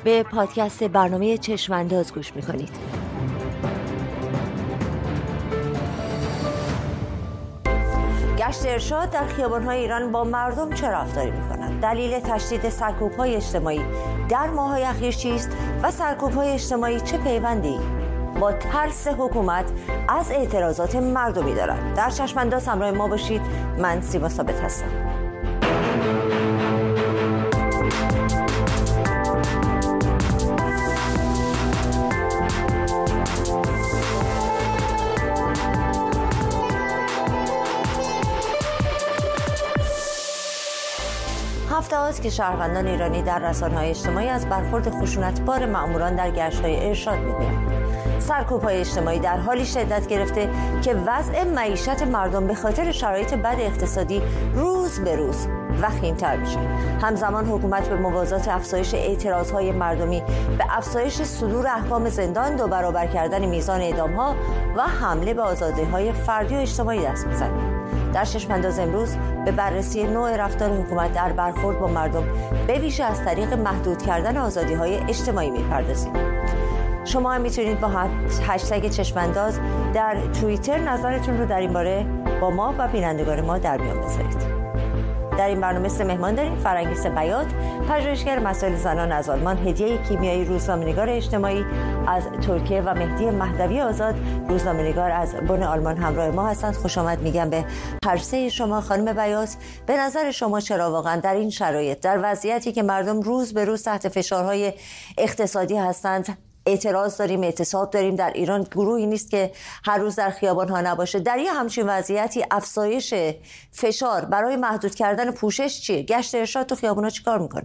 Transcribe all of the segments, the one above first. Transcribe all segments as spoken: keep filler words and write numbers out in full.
به پادکست برنامه چشمانداز گوش میکنید. گشت ارشاد در خیابان‌های ایران با مردم چه رفتاری می‌کند؟ دلیل تشدید سرکوب‌های اجتماعی در ماه‌های اخیر چیست و سرکوب‌های اجتماعی چه پیوندی با ترس حکومت از اعتراضات مردمی دارد؟ در چشمانداز همراه ما باشید. من سیما ثابت هستم. هفته هاست که شهروندان ایرانی در رسانه‌های اجتماعی از برخورد خشونتبار مأموران در گشت‌های ارشاد می‌گویند. سرکوب‌های اجتماعی در حالی شدت گرفته که وضع معیشت مردم به خاطر شرایط بد اقتصادی روز به روز وخیم‌تر میشه. همزمان حکومت به موازات افزایش اعتراض‌های مردمی به افزایش صدور احکام زندان، دو برابر کردن میزان اعدام‌ها و حمله به آزادی‌های فردی و اجتماعی دست می‌زنه. در چشمانداز امروز به بررسی نوع رفتار حکومت در برخورد با مردم به ویژه از طریق محدود کردن آزادی‌های اجتماعی می‌پردازیم. شما هم میتونید با هشتگ چشمانداز در توییتر نظرتون رو در این باره با ما و بینندگان ما در میان بذارید. در این برنامه سه مهمان داریم: فرنگیس بیات، پژوهشگر مسائل زنان از آلمان، هدیه کیمیایی، روزنامه‌نگار اجتماعی از ترکیه و مهدی مهدوی آزاد، روزنامه‌نگار از بن آلمان همراه ما هستند. خوش آمد میگم به هر سه شما. خانم بیات، به نظر شما چرا واقعا در این شرایط، در وضعیتی که مردم روز به روز تحت فشارهای اقتصادی هستند، اعتراض داریم، اعتصاب داریم، در ایران گروهی نیست که هر روز در خیابان ها نباشه، در یه همچین وضعیتی افزایش فشار برای محدود کردن پوشش چیه؟ گشت ارشاد تو خیابان ها چی کار میکنه؟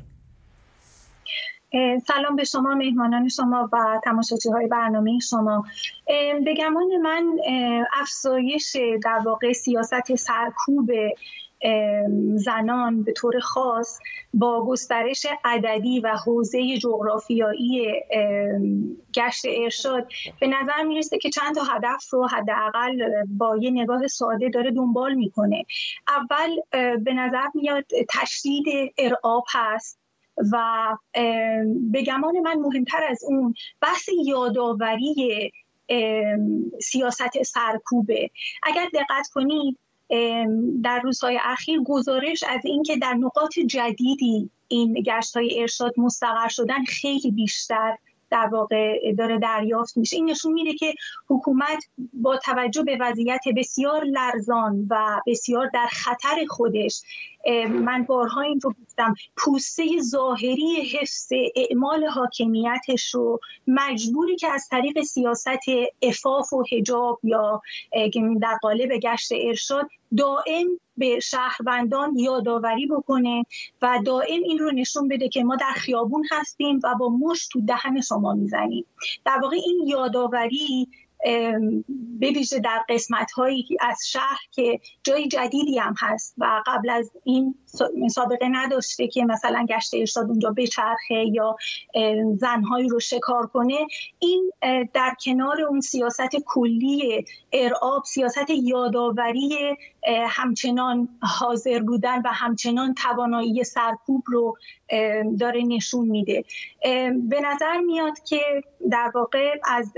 سلام به شما، مهمانان شما و تماشاچی‌های برنامه شما. به گمان من افزایش در واقع سیاست سرکوب زنان به طور خاص با گسترش عددی و حوزه جغرافیایی گشت ارشاد به نظر میرسه که چند تا هدف رو حداقل با یه نگاه ساده داره دنبال میکنه. اول به نظر میاد تشدید ارعاب هست و به گمان من مهمتر از اون بحث یادآوری سیاست سرکوبه. اگر دقت کنید در روزهای اخیر گزارش از اینکه در نقاط جدیدی این گشت‌های ارشاد مستقر شدن خیلی بیشتر در واقع داره دریافت میشه. این نشون میده که حکومت با توجه به وضعیت بسیار لرزان و بسیار در خطر خودش، من بارها این رو گفتم، پوسته ظاهری حفظ اعمال حاکمیتش رو مجبوری که از طریق سیاست عفاف و حجاب یا در قالب گشت ارشاد دائم به شهروندان یادآوری بکنه و دائم این رو نشون بده که ما در خیابون هستیم و با مشت تو دهن شما میزنیم. در واقع این یادآوری به ویژه در قسمت‌هایی از شهر که جای جدیدی هم هست و قبل از این سابقه نداشته که مثلا گشت ارشاد اونجا بچرخه یا زنهایی رو شکار کنه، این در کنار اون سیاست کلی ارعاب، سیاست یادآوری همچنان حاضر بودن و همچنان توانایی سرکوب رو داره نشون میده. به نظر میاد که در واقع از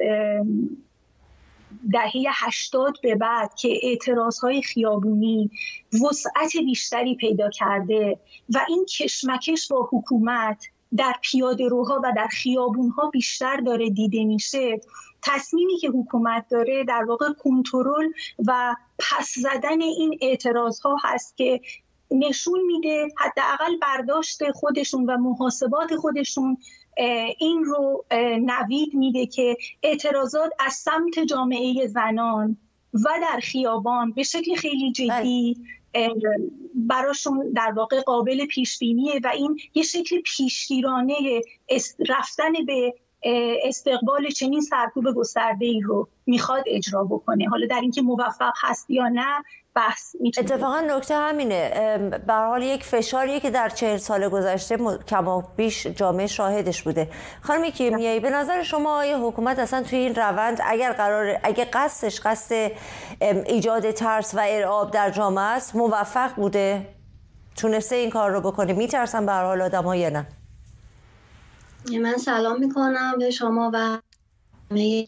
دهه هشتاد به بعد که اعتراضهای خیابونی وسعت بیشتری پیدا کرده و این کشمکش با حکومت در پیاده‌روها و در خیابونها بیشتر داره دیده میشه، تصمیمی که حکومت داره در واقع کنترل و پس زدن این اعتراضها هست که نشون میده حداقل برداشت خودشون و محاسبات خودشون این رو نوید میده که اعتراضات از سمت جامعه زنان و در خیابان به شکل خیلی جدی براشون در واقع قابل پیش بینیه و این یه شکل پیشگیرانه رفتن به استقبال چنین سرکوب گسترده‌ای رو میخواد اجرا بکنه. حالا در اینکه موفق هست یا نه بحث میتونه. اتفاقا نکته همینه، به هر حال یک فشاریه که در چهل سال گذشته کم و بیش جامعه شاهدش بوده. خانم کیمیایی، به نظر شما آیا حکومت اصلا توی این روند اگر قرار اگه قصدش قصد ایجاد ترس و ارعاب در جامعه است موفق بوده؟ تونسته این کار رو بکنه؟ میترسن به هر حال آدم‌ها یا نه؟ من سلام میکنم به شما و همه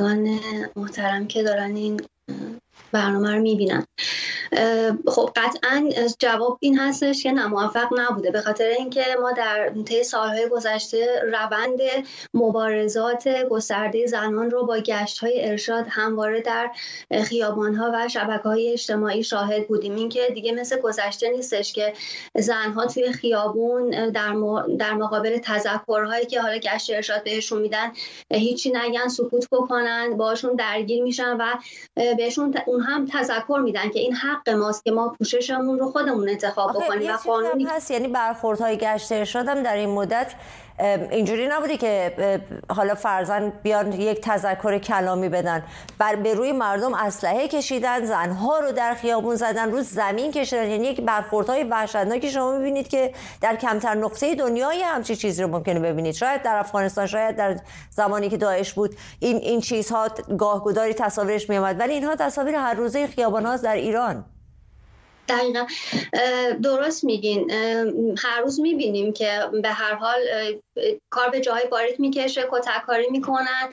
محترم که دارن این برنامه رو میبینن. خب قطعا جواب این هستش که نه، موفق نبوده، به خاطر اینکه ما در طی سالهای گذشته روند مبارزات گسترده زنان رو با گشت‌های ارشاد همواره در خیابان‌ها و شبکه‌های اجتماعی شاهد بودیم. این که دیگه مثل گذشته نیستش که زنها توی خیابون در در مقابل تذکرهایی که حالا گشت ارشاد بهشون میدن هیچی نگن، سکوت بکنن، باشون درگیر میشن و بهشون اون هم تذکر میدن که این حق ماست که ما پوششمون رو خودمون انتخاب بکنیم. و قانونی هست، یعنی برخوردهای گشت ارشاد هم در این مدت اینجوری نبوده که حالا فرضاً بیان یک تذکر کلامی بدن، بر به روی مردم اسلحه کشیدن، زنها رو در خیابون زدن، رو زمین کشیدن. یعنی یک برخوردهای وحشتناکی شما می‌بینید که در کمتر نقطه دنیای همچین چیزی رو ممکنه ببینید. شاید در افغانستان، شاید در زمانی که داعش بود این این چیزها گاهگداری تصاویرش می‌آمد، ولی اینها تصاویر هر روزه خیابان‌ها در ایران. دقیقا درست میگین. هر روز میبینیم که به هر حال کار به جای باریک میکشه، کتککاری میکنن،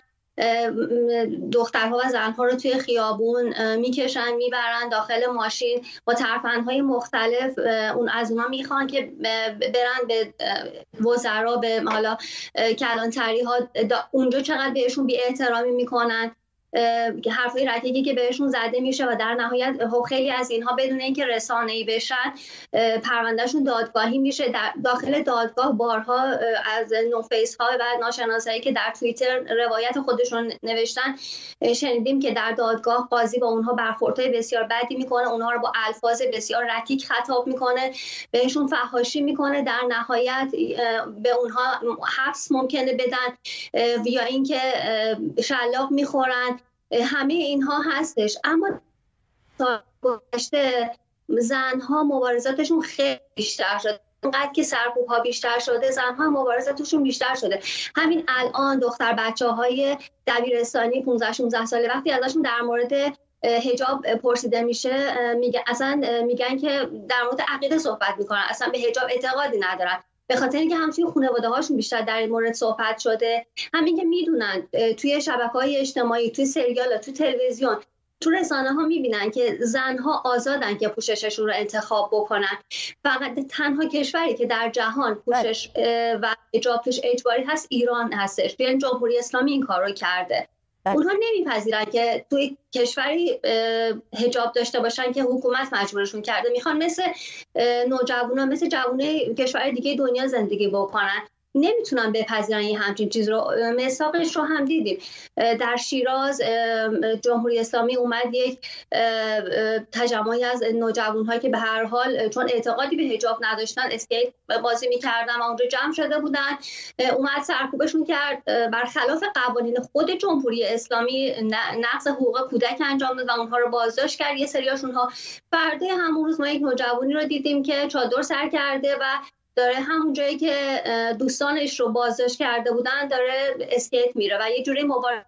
دخترها و زنها رو توی خیابون میکشن، میبرن داخل ماشین با ترفندهای مختلف. اون از اونا میخوان که برن به وزرا، به حالا کلانتری ها، اونجا چقدر بهشون بی احترامی میکنن، حرفای رکیکی که بهشون زده میشه و در نهایت خیلی از اینها بدون اینکه رسانه‌ای بشن پروندهشون دادگاهی میشه. در داخل دادگاه بارها از نوفیس ها و ناشناسایی که در توییتر روایت خودشون نوشتن شنیدیم که در دادگاه قاضی با اونها برخوردهای بسیار بدی میکنه، اونها رو با الفاظ بسیار رکیک خطاب میکنه، بهشون فحاشی میکنه، در نهایت به اونها حبس ممکنه بدن یا اینکه شلاق میخورن. همه اینها هستش. اما تا گذشته زنها مبارزاتشون خیلی بیشتر شده، اونقدر که سرکوب‌ها بیشتر شده زنها مبارزاتشون بیشتر شده. همین الان دختر بچه‌های دبیرستانی پانزده شانزده ساله وقتی ازشون در مورد حجاب پرسیده میشه میگن اصلا میگن که در مورد عقیده صحبت میکنن، اصلا به حجاب اعتقادی ندارن، به خاطر اینکه هم توی خانواده هاشون بیشتر در این مورد صحبت شده. همین که میدونن توی شبکه‌های اجتماعی، توی سریال، توی تلویزیون، تو رسانه ها میبینن که زنها آزادن که پوشششون رو انتخاب بکنن. فقط تنها کشوری که در جهان پوشش و حجاب توش اجباری هست ایران هستش. یعنی جمهوری اسلامی این کار رو کرده. اونها نمیپذیرن که توی کشوری حجاب داشته باشن که حکومت مجبورشون کرده. میخوان مثل نوجوانا، مثل جوانای کشور دیگه دنیا زندگی بکنن. نمیتونن بپذیرن این همچین چیز رو. مثاقش رو هم دیدیم در شیراز. جمهوری اسلامی اومد یک تجمعی از نوجوان‌هایی که به هر حال چون اعتقادی به حجاب نداشتن اسکیت بازی می‌کردن و اونجا جمع شده بودن، اومد سرکوبشون کرد، برخلاف قوانین خود جمهوری اسلامی نقض حقوق کودک انجام داد و اونها رو بازداشت کرد. یه سریاشون ها فردا همون روز ما یک نوجوانی رو دیدیم که چادر سر کرده و داره همون جایی که دوستانش رو بازداشت کرده بودن داره اسکیت میره و یه جوری مبارزه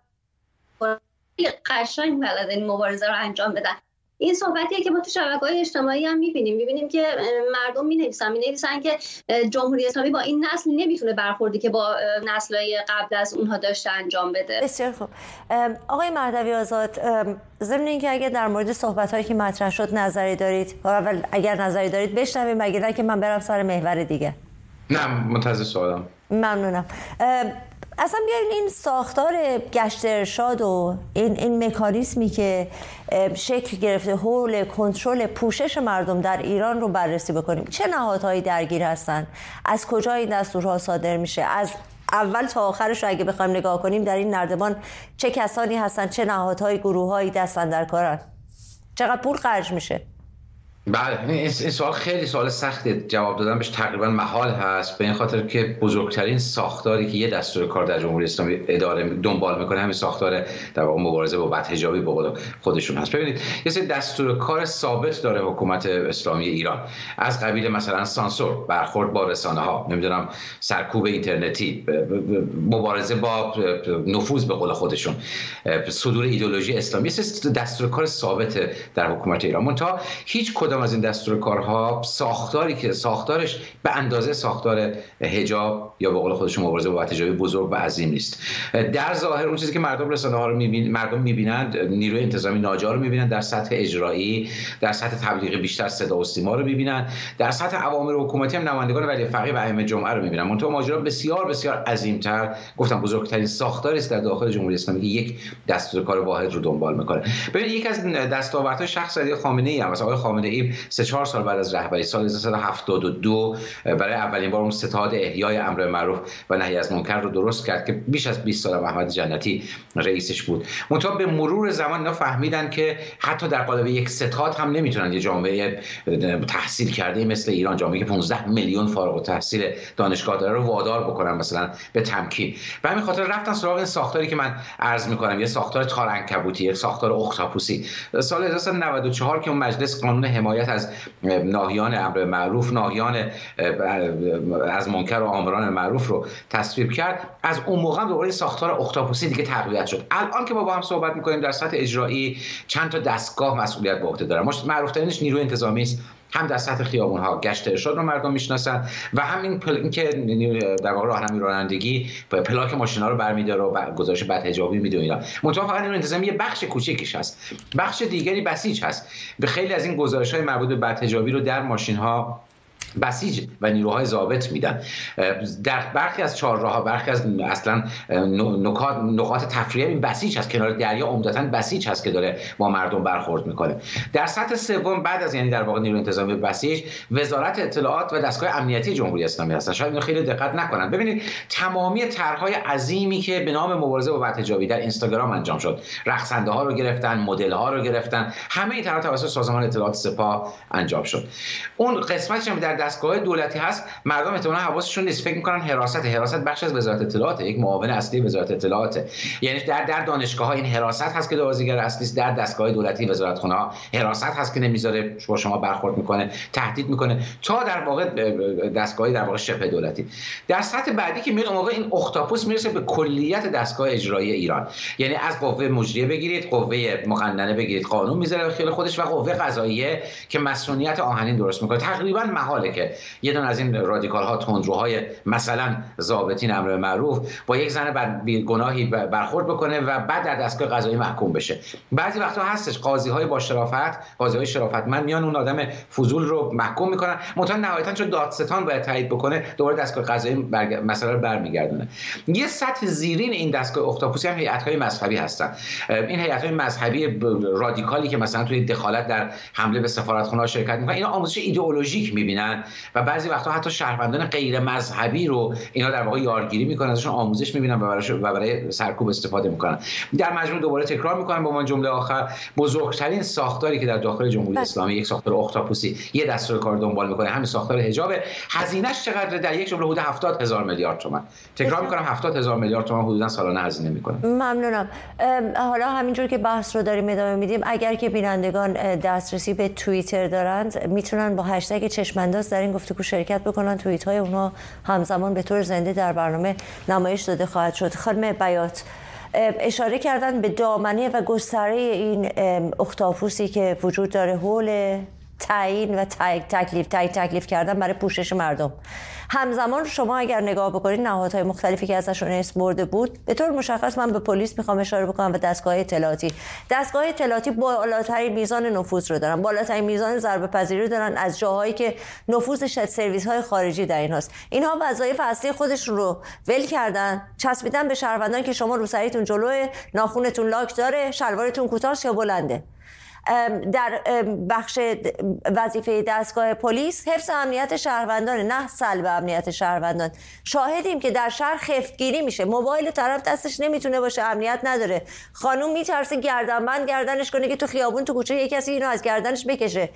قشنگ بلد این مبارزه رو انجام بدن. این صحبتیه که ما تو شبکه‌های اجتماعی هم می‌بینیم. می‌بینیم که مردم می‌نویسن می‌نویسن که جمهوری اسلامی با این نسل نمی‌تونه برخوردی که با نسل‌های قبل از اونها داشته انجام بده. بسیار خوب. آقای مهدوی آزاد، ضمن اینکه اگه در مورد صحبت‌هایی که مطرح شد نظری دارید، اول اگر نظری دارید بشنویم، مگه نه که من برم سر محور دیگه. نه، منتظر سوالم. ممنونم. اصلا بیاین این ساختار گشت ارشاد و این این مکانیزمی که شکل گرفته حول کنترل پوشش مردم در ایران رو بررسی بکنیم. چه نهادهایی درگیر هستن؟ از کجا این دستورها صادر میشه؟ از اول تا آخرش رو اگه بخوایم نگاه کنیم در این نردبان چه کسانی هستن؟ چه نهادهای، گروه‌هایی دستن در کارن؟ چقدر پول خرج میشه؟ بله، این سوال خیلی سوال سخته، جواب دادن بهش تقریبا محال هست، به این خاطر که بزرگترین ساختاری که یه دستور کار در جمهوری اسلامی اداره دنبال میکنه همین ساختار در واقع مبارزه با بدحجابی به قول خودشون هست. ببینید یه سری دستور کار ثابت داره حکومت اسلامی ایران، از قبیل مثلا سانسور، برخورد با رسانه ها، نمیدونم سرکوب اینترنتی، مبارزه با نفوذ به قول خودشون، صدور ایدئولوژی اسلامی. یه سری دستور کار ثابت در حکومت ایران. منتها هیچ کدام کدام از این دستور کارها ساختاری که ساختارش به اندازه ساختار حجاب یا به قول خودشون مبارزه با بدحجابی بزرگ و عظیم نیست. در ظاهر اون چیزی که مردم رسانه ها رو میبینن، مردم میبینند، نیروی انتظامی ناجار رو میبینن، در سطح اجرایی، در سطح تبلیغ بیشتر صدا و سیما رو میبینن، در سطح اوامر حکومتی هم نمایندگان ولی فقیه و ائمه جمعه رو میبینن. منتها ماجرا بسیار بسیار عظیم‌تر، گفتم بزرگترین ساختاری است در داخل جمهوری اسلامی که یک دستور کار واحد رو دنبال میکنه. ببین یک از دستاوردهای شخص علی خامنه‌ای هم مثلا آقای خامنه‌ای سه چهار سال بعد از رهبری سال هزار و سیصد و هفتاد و دو برای اولین بار اون ستاد احیای امر معروف و نهی از منکر رو درست کرد که بیش از بیست سال احمد جنتی رئیسش بود. منتها به مرور زمان اینا فهمیدن که حتی در قالب یک ستاد هم نمیتونن یه جامعه تحصیل کرده مثل ایران، جامعه‌ای که پانزده میلیون فارغ التحصیل دانشگاه داره، رو وادار بکنن مثلا به تمکین. به همین خاطر رفتن سراغ این ساختاری که من عرض می‌کنم، یه ساختار تارعنکبوتی، یک ساختار اختاپوسی. سال هزار و سیصد و نود و چهار که اون مجلس قانون حمایت از ناهیان امر معروف، ناهیان از منکر و آمران معروف رو تصویب کرد، از اون موقع دوباره ساختار اختاپوسی دیگه تقویت شد. الان که ما با هم صحبت می‌کنیم در سطح اجرایی چند تا دستگاه مسئولیت به عهده دارن. معروف ترینش نیروی انتظامی است، هم در سطح خیابون‌ها گشت ارشاد رو مردم میشناسن و همین پل... که در واقع راهنمایی رانندگی پلاک ماشینا رو برمی‌داره و گزارش بدحجابی میده اینا. منتها فقط این انتظامی یه بخش کوچیکش هست، بخش دیگری بسیج هست. به خیلی از این گزارش‌های مربوط به بدحجابی رو در ماشین‌ها بسیج و نیروهای ضابط میدن. در برخی از چهارراه‌ها، برخی از اصلا نقاط نقاط تفریحی این بسیج هست، کنار دریا عمدتاً بسیج هست که داره با مردم برخورد میکنه. در سطح سوم بعد از یعنی در واقع نیروی انتظامی بسیج، وزارت اطلاعات و دستگاه امنیتی جمهوری اسلامی هستن. شاید اینو خیلی دقت نکنن. ببینید تمامی طرح‌های عظیمی که به نام مبارزه با بدحجابی در اینستاگرام انجام شد، رقصنده ها رو گرفتن، مدل ها رو گرفتن، همه این طرح‌ها توسط سازمان اطلاعات سپاه انجام شد. اون قسمتش هم در دستگاه دولتی هست، مردم احتمالاً حواسشون نیست، فکر می‌کنن حراست حراست بخش از وزارت اطلاعات، یک معاون اصلی وزارت اطلاعات. یعنی در در دانشگاه‌ها این حراست هست که بازیگر اصلی است، در دستگاه دولتی وزارتخونه‌ها حراست هست که نمیذاره با شما برخورد میکنه، تهدید میکنه، تا در واقع دستگاهی در واقع شبه دولتی. در سطح بعدی که میاد اون موقع این اختاپوس میرسه به کلیت دستگاه اجرایی ایران، یعنی از قوه مجریه بگیرید، قوه مقننه بگیرید، قانون میذاره خیلی خودش، و قوه قضاییه که مسئولیت آهنین درست میکنه. تقریبا محاله که یه دونه از این رادیکال ها، تندروهای مثلا ضابطین امر معروف با یک زن بد گناهی برخورد بکنه و بعد در دستگاه قضایی محکوم بشه. بعضی وقتا هستش قاضی های با شرافت، قاضی های شرافتمند میان اون آدم فضول رو محکوم میکنن، منتها نهایتا چون دادستان باید تایید بکنه دوباره دستگاه قضایی برگ... مسئله رو برمیگردونه. یه سطح زیرین این دستگاه اختاپوسی هم هیئت‌های مذهبی هستن. این هیئت‌های مذهبی رادیکالی که مثلا توی دخالت در حمله به سفارتخونه‌ها شرکت میکنن، اینا آموزش ایدئولوژیک میبینن و بعضی وقتا حتی شهروندان غیر مذهبی رو اینا در واقع یارگیری میکنن، ازشون آموزش میبینن و برای و برای سرکوب استفاده میکنن. در مجموع دوباره تکرار میکنم با من جمله آخر، بزرگترین ساختاری که در داخل جمهوری اسلامی یک ساختار اختاپوسی یه دستور کار دنبال میکنه، همین ساختار حجاب. هزینه‌اش چقدر؟ در یک جمله حدود هفتاد هزار میلیارد تومان. تکرار میکنم هفتاد هزار میلیارد تومان حدوداً سالانه هزینه میکنه. ممنونم. حالا همینجور که بحث رو داریم ادامه میدیم، اگر که بینندگان دسترسی به توییتر دارند میتونن با هشتگ چشمانداز در این گفتگو شرکت بکنن. توییت های اونها همزمان به طور زنده در برنامه نمایش داده خواهد شد. خانم بیات اشاره کردن به دامنه و گستره این اختاپوسی که وجود داره حول تعیین و تکلیف تعیین تکلیف کردن برای پوشش مردم. همزمان شما اگر نگاه بکنید نهادهای مختلفی که ازشون اسم برده بود، به طور مشخص من به پلیس میخوام اشاره بکنم و دستگاه اطلاعاتی. دستگاه اطلاعاتی بالاترین میزان نفوذ رو دارن، بالاترین میزان ضربه پذیری رو دارن از جاهایی که نفوذ سرویس های خارجی در ایناست. اینها وظایف اصلی خودشون رو ول کردن، چسبیدن به شهروندان که شما روسریتون جلوه، ناخونتون لاک داره، شلوارتون کوتاه یا بلنده. در بخش وظیفه دستگاه پلیس حفظ امنیت شهروندان، نه سلب امنیت شهروندان. شاهدیم که در شهر خفتگیری میشه، موبایل طرف دستش نمیتونه باشه، امنیت نداره، خانوم میترسه گردنبند گردنش کنه که تو خیابون تو کوچه یک کسی اینو از گردنش بکشه.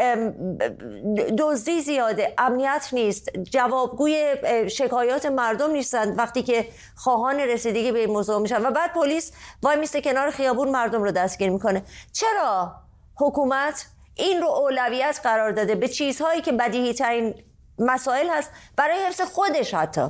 دزدی زیاده، امنیت نیست، جوابگوی شکایات مردم نیستن وقتی که خواهان رسیدگی به این موضوع میشن و بعد پلیس وای میسته کنار خیابون مردم رو دستگیر میکنه. چرا حکومت این رو اولویت قرار داده به چیزهایی که بدیهی ترین مسائل هست برای حفظ خودش؟ حتی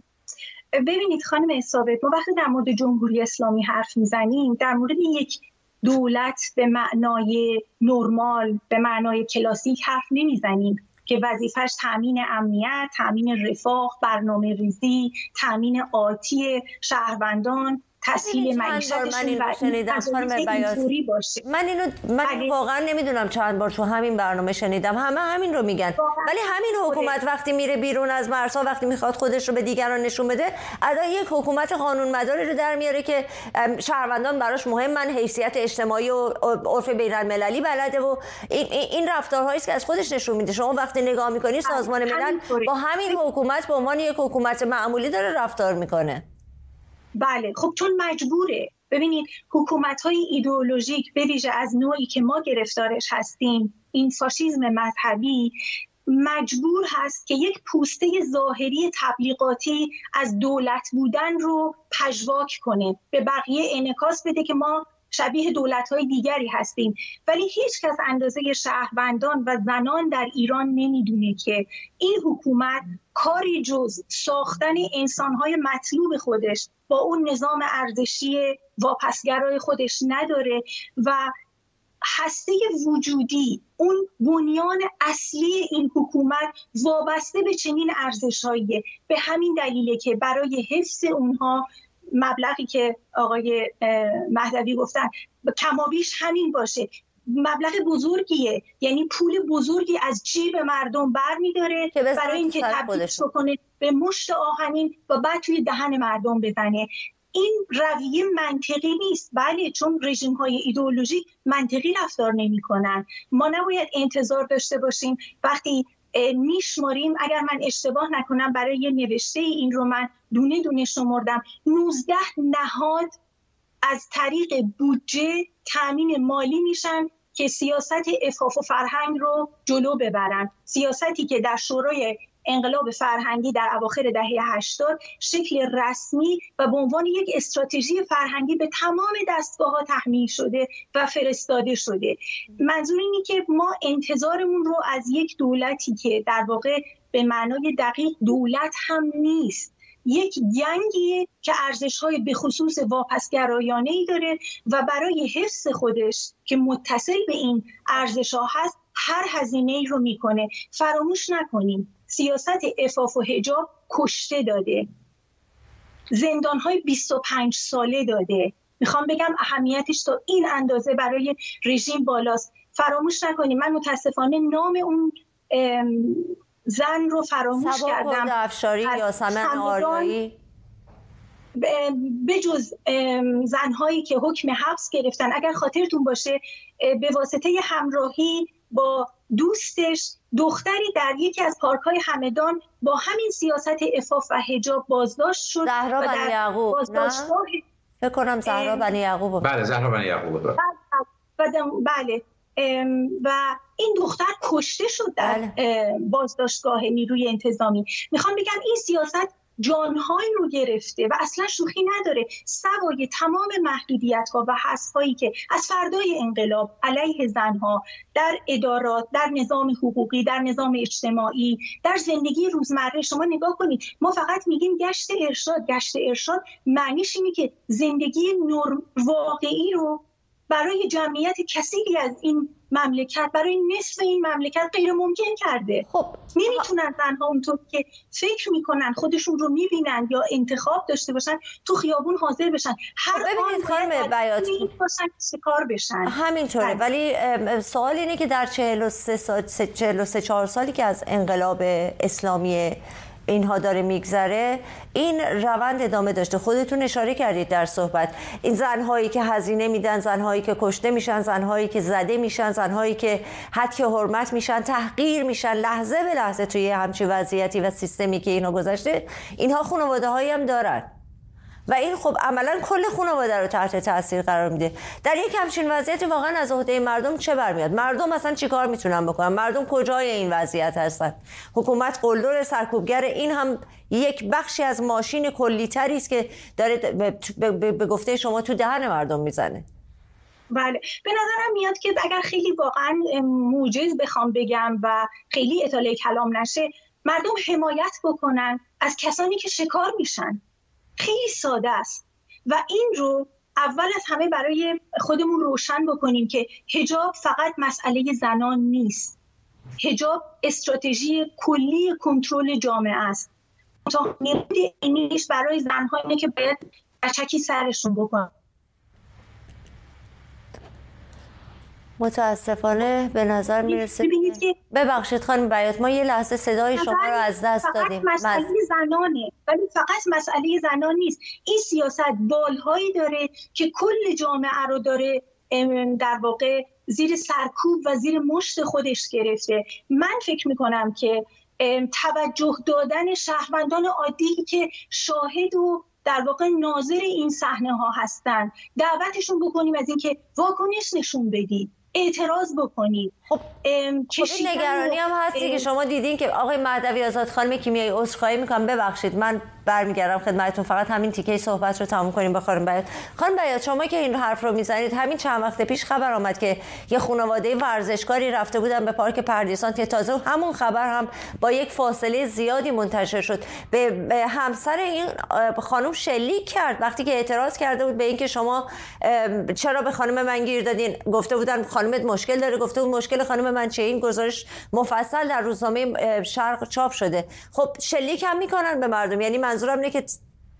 ببینید خانم ثابت، ما وقتی در مورد جمهوری اسلامی حرف میزنیم در مورد یک دولت به معنای نرمال، به معنای کلاسیک حرف نمیزنیم که وظیفش تامین امنیت، تامین رفاه، برنامه ریزی، تامین آتی شهروندان، تسهیل معیشتشون و اینطوری باشه. من اینو من واقعا نمیدونم چند بار تو همین برنامه شنیدم، همه همین رو میگن، ولی همین حکومت وقتی میره بیرون از مرزها، وقتی میخواد خودش رو به دیگران نشون بده، ادا یک حکومت قانون مداری رو در میاره که شهروندان براش مهمن، حیثیت اجتماعی و عرف بین‌المللی بلده و این این رفتارهایی است که از خودش نشون میده. شما وقتی نگاه میکنی سازمان ملل با همین حکومت به عنوان یک حکومت معمولی داره رفتار میکنه. بله، خب چون مجبوره. ببینید حکومت‌های ایدئولوژیک به ویژه از نوعی که ما گرفتارش هستیم، این فاشیسم مذهبی، مجبور هست که یک پوسته ظاهری تبلیغاتی از دولت بودن رو پژواک کنه، به بقیه انعکاس بده که ما شبیه دولت‌های دیگری هستیم، ولی هیچ کس اندازه شهروندان و زنان در ایران نمیدونه که این حکومت کاری جز ساختن انسان‌های مطلوب خودش با اون نظام ارزشی واپسگرای خودش نداره و هسته وجودی، اون بنیان اصلی این حکومت وابسته به چنین ارزش‌هاییه. به همین دلیله که برای حفظ اونها مبلغی که آقای مهدوی گفتن کمابیش همین باشه، مبلغ بزرگیه، یعنی پول بزرگی از جیب مردم برمی‌داره برای اینکه تبدیل کنه به مشت آهنین و بعد توی دهن مردم بزنه. این رویه منطقی نیست. بله، چون رژیم‌های ایدئولوژیک منطقی رفتار نمی‌کنن. ما نباید انتظار داشته باشیم وقتی میشماریم، اگر من اشتباه نکنم برای یه نوشته این رو من دونه دونه شمردم، نوزده نهاد از طریق بودجه تامین مالی میشن که سیاست عفاف و فرهنگ رو جلو ببرن. سیاستی که در شورای انقلاب فرهنگی در اواخر دهه هشتاد شکل رسمی و به عنوان یک استراتژی فرهنگی به تمام دستگاه‌ها تحمیل شده و فرستاده شده. منظور اینه که ما انتظارمون رو از یک دولتی که در واقع به معنای دقیق دولت هم نیست، یک گنگیه که ارزش‌های به خصوص واپسگرایانه‌ای داره و برای حفظ خودش که متصل به این ارزش‌ها هست هر هزینه‌ای رو میکنه. فراموش نکنیم سیاست عفاف و حجاب کشته داده، زندان‌های بیست و پنج ساله داده. میخوام بگم اهمیتش تا این اندازه برای رژیم بالاست. فراموش نکنیم، من متاسفانه نام اون زن رو فراموش سبا کردم، سبا افشاری یا سمن آریایی، به جز زنهایی که حکم حبس گرفتن. اگر خاطرتون باشه به واسطه همراهی با دوستش دختری در یکی از پارک‌های همدان با همین سیاست عفاف و حجاب بازداشت شد. زهرا بنی یعقوب، نه؟ فکر کنم زهرا بنی یعقوب. بله زهرا بنی یعقوب. بله و این دختر کشته شد در بازداشتگاه نیروی انتظامی. میخوام بگم این سیاست جانهایی رو گرفته و اصلا شوخی نداره، سوای تمام محدودیت‌ها و حذف‌هایی که از فردای انقلاب علیه زنها در ادارات، در نظام حقوقی، در نظام اجتماعی، در زندگی روزمره. شما نگاه کنید، ما فقط میگیم گشت ارشاد. گشت ارشاد معنیش اینه که زندگی نرم واقعی رو برای جمعیت کثیری از این مملکت، برای نصف این مملکت غیر ممکن کرده. خب نمیتونن زنها اونطور که فکر میکنن خودشون رو میبینن یا انتخاب داشته باشن تو خیابون حاضر بشن. هر ببینید خانم بیاتی باشن شکار بشن. همینطوره. ولی سوال اینه که در چهل و سه سال چهل و سه چهار سالی که از انقلاب اسلامی اینها داره میگذره، این روند ادامه داشته. خودتون اشاره کردید در صحبت، این زنهایی که هزینه میدن، زنهایی که کشته میشن، زنهایی که زده میشن، زنهایی که حتی حرمت میشن، تحقیر میشن لحظه به لحظه توی همچین وضعیتی و سیستمی که اینا گذاشته، اینها خانواده هایی هم دارن و این خب عملا کل خانواده رو تحت تاثیر قرار میده. در یک همچین وضعیتی واقعا از عهده مردم چه برمیاد؟ مردم اصلا چیکار میتونن بکنن؟ مردم کجای این وضعیت هستن؟ حکومت قلدر سرکوبگر این هم یک بخشی از ماشین کلی‌تری است که داره به گفته شما تو دهن مردم میزنه. بله، به نظرم میاد که اگر خیلی واقعا موجز بخوام بگم و خیلی اطاله کلام نشه، مردم حمایت بکنن از کسانی که شکار میشن. خیلی ساده است و این رو اول از همه برای خودمون روشن بکنیم که حجاب فقط مسئله زنان نیست. حجاب استراتژی کلی کنترل جامعه است. تا اینیش برای زنها اینه که باید بچکی سرشون بکنن. متاسفانه به نظر میرسه که ببخشید خانم بیات، ما یه لحظه صدای شما رو از دست دادیم. فقط مسئله زنانه، ولی فقط مسئله زنان نیست. این سیاست بالهایی داره که کل جامعه رو داره در واقع زیر سرکوب و زیر مشت خودش گرفته. من فکر میکنم که توجه دادن شهروندان عادی که شاهد و در واقع ناظر این صحنه ها هستن، دعوتشون بکنیم از اینکه واکنش نشون بدید، اعتراض بکنید. خب این نگرانی هم هستی که شما دیدین که آقای مهدوی آزاد خانم کیمیایی عذرخواهی میکنم، ببخشید من برمیگردم خدمتتون، فقط همین تیکه صحبت رو تموم کنیم با خانم بیات. خانم بیات، شما که این حرف رو میزنید، همین چند وقت پیش خبر آمد که یه خانواده ورزشکاری رفته بودن به پارک پردیسان که تازه همون خبر هم با یک فاصله زیادی منتشر شد، به همسر این خانم شلیک کرد وقتی که اعتراض کرده بود به اینکه شما چرا به خانم من گیر دادین. گفته بودن خانمت مشکل داره، گفته بود مشکل خانم من چیه. این گزارش مفصل در روزنامه شرق چاپ شده. خب شلیک هم میکنن به مردم، یعنی منظورم اینه که